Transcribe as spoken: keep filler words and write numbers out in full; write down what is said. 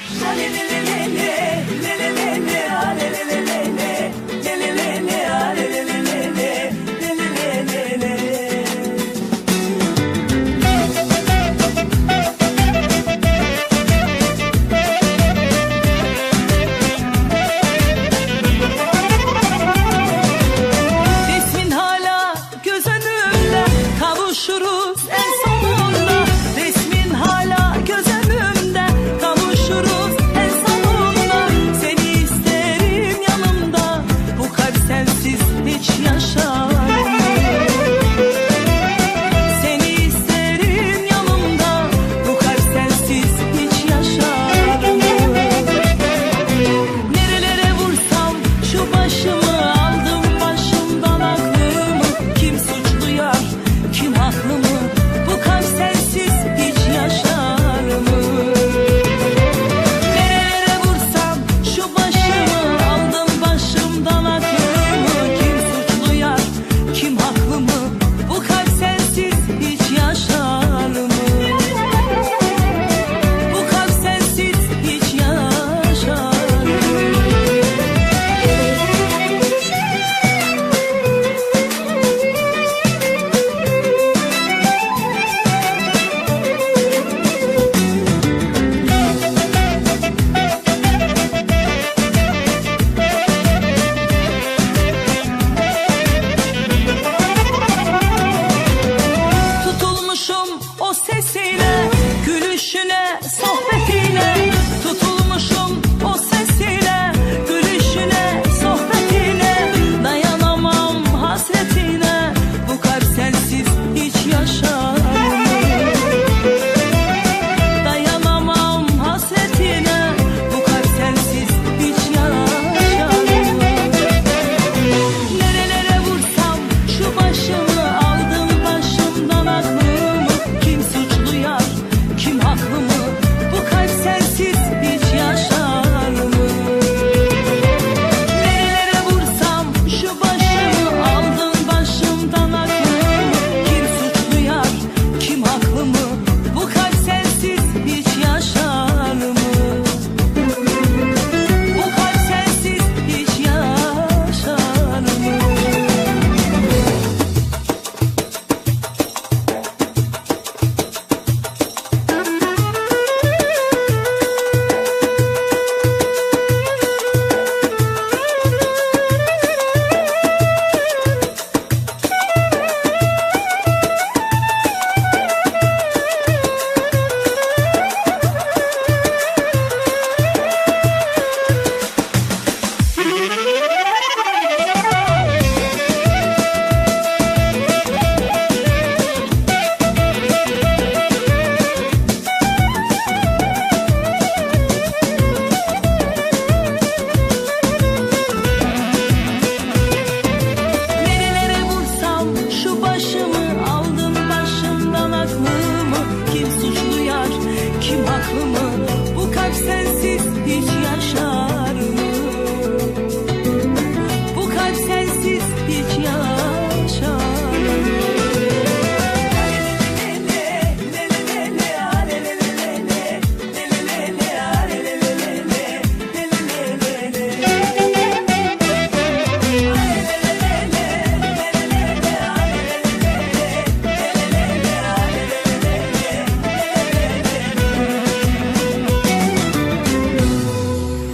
Resmin hala göz önümde, kavuşuruz en sonunda. Resmin hala göz önümde, kavuşuruz en sonunda. Seni isterim yanımda, bu kalp sensiz hiç yaşar mı? Seni isterim yanımda, bu kalp sensiz hiç yaşar mı? Nerelere vursam şu başımı, aldım başımdan aklımı. Kim suçlu yar, kim haklı mı? Bu kalp sensiz hiç yaşar mı? Nerelere vursam şu başımı, aldım başımdan aklımı. Kim suçlu yar, kim haklı mı? Bu kalp sensiz hiç yaşar mı? Bu kalp sensiz hiç yaşar mı? Tutulmuşum o sesine, gülüşüne, sohbetine. Tutulmuşum o sesine, gülüşüne, sohbetine. Dayanamam hasretine, bu kalp sensiz hiç yaşar mı? Dayanamam hasretine, bu kalp sensiz hiç yaşar mı? Nerelere vursam şu başımı, aldım başımdan aklımı. Kim suçlu yar, kim haklı mı? Bu kalp sensiz hiç yaşar mı? Nerelere vursam şu başımı, aldım başımdan aklımı. Kim suçlu yar, kim haklı mı? Bu kalp sensiz hiç yaşar mı? Bu kalp sensiz hiç yaşar mı? Nerelere vursam şu başımı, aldım başımdan aklımı. Kim suçlu yar, kim haklı mı? Bu kalp sensiz hiç